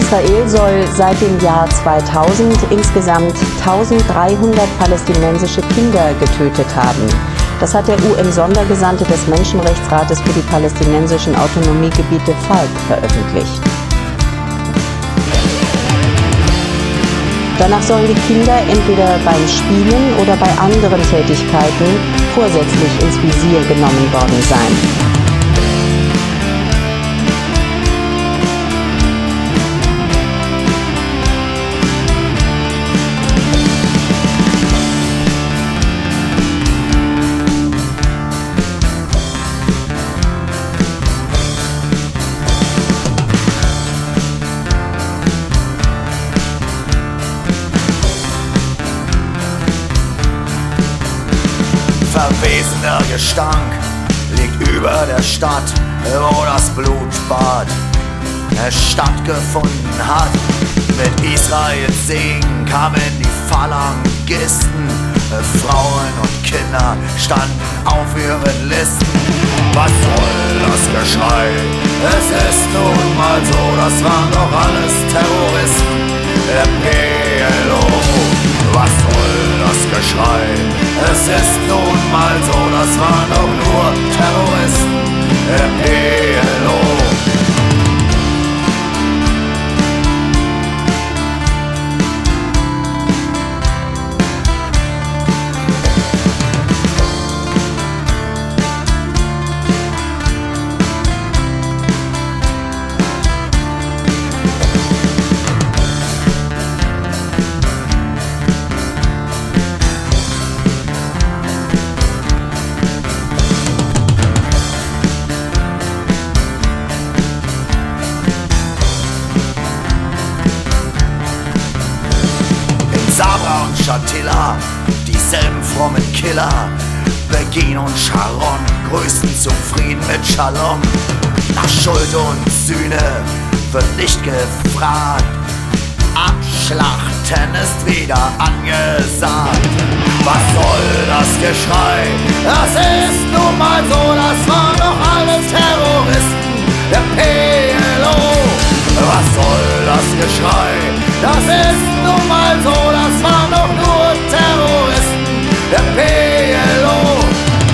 Israel soll seit dem Jahr 2000 insgesamt 1300 palästinensische Kinder getötet haben. Das hat der UN-Sondergesandte des Menschenrechtsrates für die palästinensischen Autonomiegebiete Falk veröffentlicht. Danach sollen die Kinder entweder beim Spielen oder bei anderen Tätigkeiten vorsätzlich ins Visier genommen worden sein. Verwesener Gestank liegt über der Stadt, wo das Blutbad stattgefunden hat. Mit Israels Segen kamen die Phalangisten, Frauen und Kinder standen auf ihren Listen. Was soll das Geschrei? Es ist nun mal so, das waren doch alles Terroristen der PLO. Was soll das Geschrei? Es ist nun mal so, das waren doch nur Terroristen der PLO. Sabra und Shatila, dieselben frommen Killer. Begin und Sharon grüßen zum Frieden mit Shalom. Nach Schuld und Sühne wird nicht gefragt. Abschlachten ist wieder angesagt. Was soll das Geschrei? Das ist nun mal so, das waren doch alles Terroristen der PLO. Was soll das Geschrei? Das ist nun mal so, das waren doch nur Terroristen der PLO.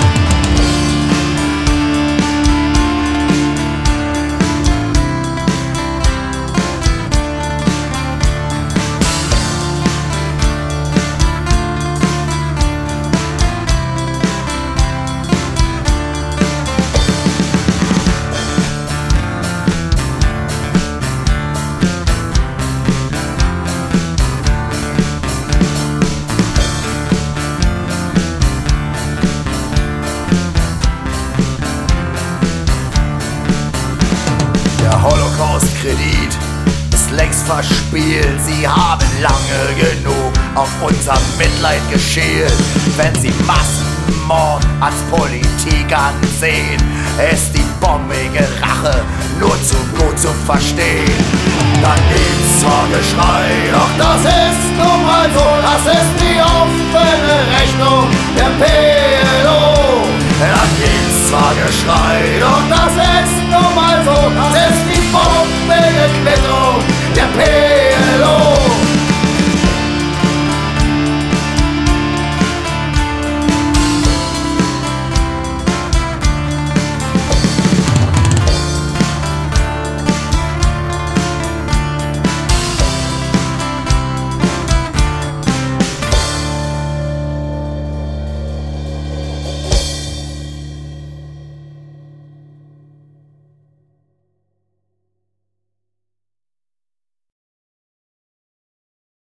Holocaust-Kredit ist längst verspielt. Sie haben lange genug auf unser Mitleid geschielt. Wenn sie Massenmord als Politik ansehen, ist die bombige Rache nur zu gut zu verstehen. Dann gibt's zwar Geschrei, doch das ist nun mal so, das ist die offene Rechnung der PLO. Dann gibt's zwar Geschrei, doch das ist